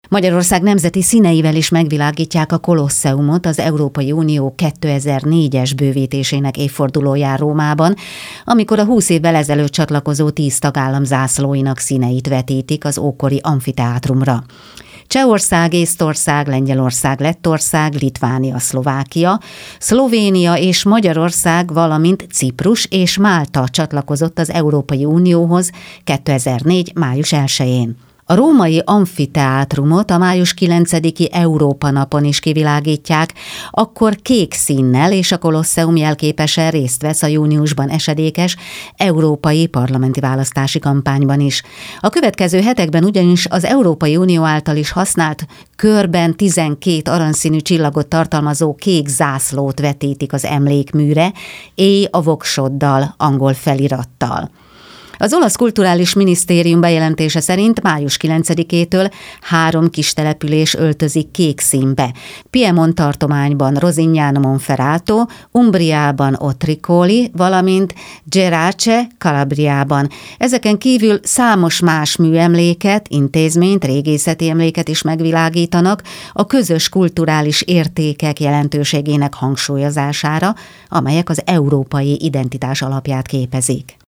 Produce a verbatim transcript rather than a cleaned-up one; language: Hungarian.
Magyarország nemzeti színeivel is megvilágítják a Kolosseumot az Európai Unió kétezer-négyes bővítésének évfordulóján Rómában, amikor a húsz évvel ezelőtt csatlakozó tíz tagállam zászlóinak színeit vetítik az ókori amfiteátrumra. Csehország, Észtország, Lengyelország, Lettország, Litvánia, Szlovákia, Szlovénia és Magyarország, valamint Ciprus és Málta csatlakozott az Európai Unióhoz kétezer-négy. május elsején. A római amfiteátrumot a május kilencediki Európa napon is kivilágítják, akkor kék színnel, és a Kolosseum jelképesen részt vesz a júniusban esedékes európai parlamenti választási kampányban is. A következő hetekben ugyanis az Európai Unió által is használt körben tizenkét aranyszínű csillagot tartalmazó kék zászlót vetítik az emlékműre, éj a voksoddal, angol felirattal. Az olasz kulturális minisztérium bejelentése szerint május kilencedikétől három kis település öltözik kék színbe. Piemont tartományban Rosignano Monferrato, Umbriában Otricoli, valamint Gerace Calabriában. Ezeken kívül számos más műemléket, intézményt, régészeti emléket is megvilágítanak a közös kulturális értékek jelentőségének hangsúlyozására, amelyek az európai identitás alapját képezik.